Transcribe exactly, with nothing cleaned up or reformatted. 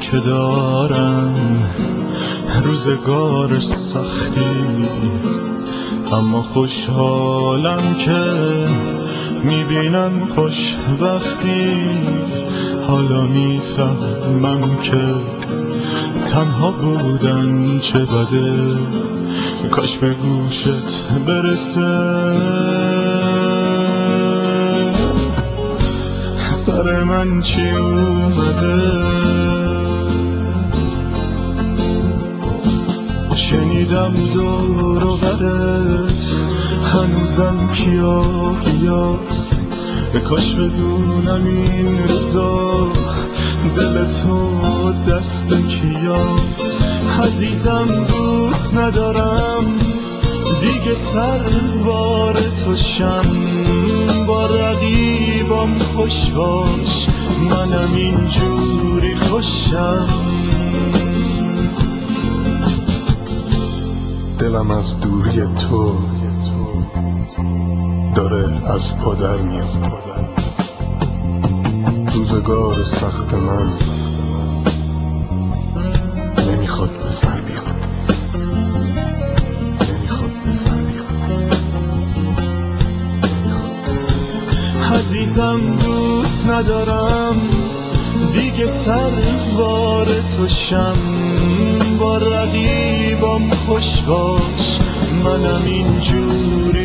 که دارم روزگار سختی، اما خوشحالم که میبینم خوشبختی. حالا میفهمم که تنها بودن چه بده، کاش به گوشت برسه. سر من چی اومده، شنیدم دور و برت هنوزم کیا کیاست. کاش بدونم این روزا دل تو دست کیاست. عزیزم دوست ندارم دیگه سربار تو شم، با رقیبم خوش باش منم اینجوری خوشم. دلم از دوری تو داره از پا در میاد. روزگار سخت من نمیخواد به سر بیاد، نمیخواد به سر بیاد. عزیزم دوست ندارم دیگه سربار تو شم، با رقیبم خوش باش منم اینجوری